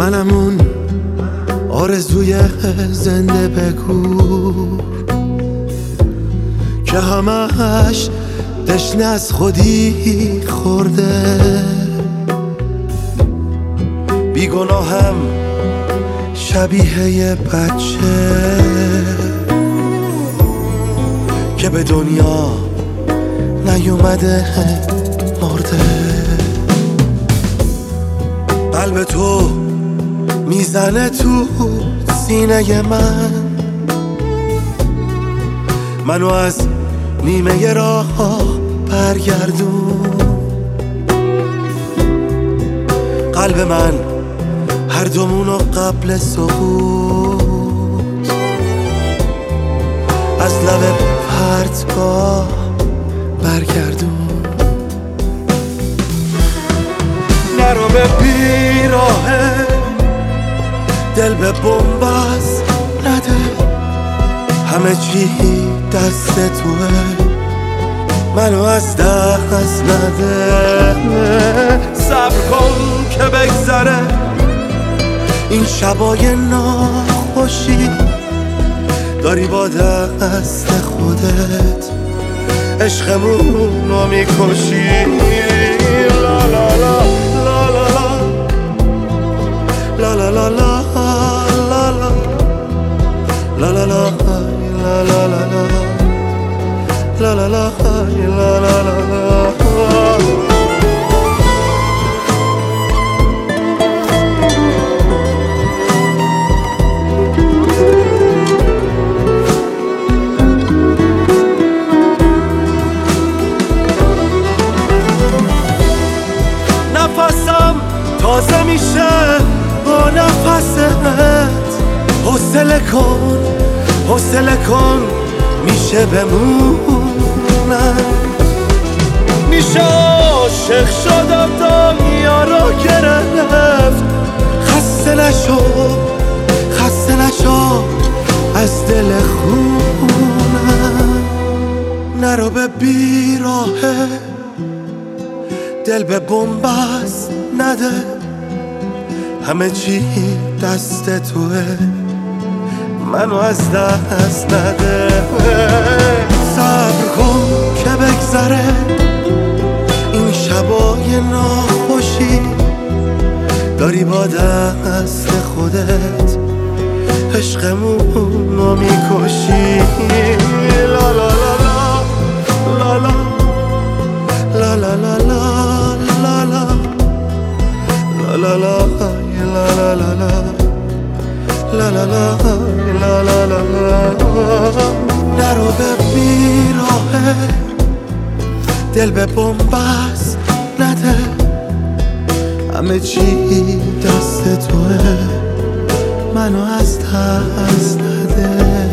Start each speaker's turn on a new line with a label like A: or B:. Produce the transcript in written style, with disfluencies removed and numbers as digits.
A: منم اون آرزوی زنده بگو که همش تشنه از خودی خورده. بیگناهم شبیه یه بچه که به دنیا نیومده مرده. قلب تو میزنه تو سینه منو از نیمه راه برگردون. قلب من هر دومونو قبل سقوط از لب پرتگاه برگردون. نرو به بیراهه دل به بنبست نده، همه چی دست توه منو از دست نده. صبر کن که بگذره این شبای ناخوشی، داری با دست خودت عشقمونو میکشی. لا لا لا لا لا لا لا لا لا لا لا لا لا لا لا لا لا لا. نفسم تازه میشه با نفست، حوصله کن حوصله کن میشه بمونم. میشه عاشق شدم دنیا رو گرفت، خسته نشو خسته نشو از دل خونم. نرو به بیراهه دل به بنبست نده، همه چی دست توه منو از دست نده. صبر کن که بگذره این شبای ناخوشی، داری با دست خودت عشقمونو میکشی. لا لا لا لا لا لا لا لا لا لا لا لا لا لا لا لا لا لا لا. نرو به بیراهه دل به بنبست نده، همه چی دست توه منو از دست نده.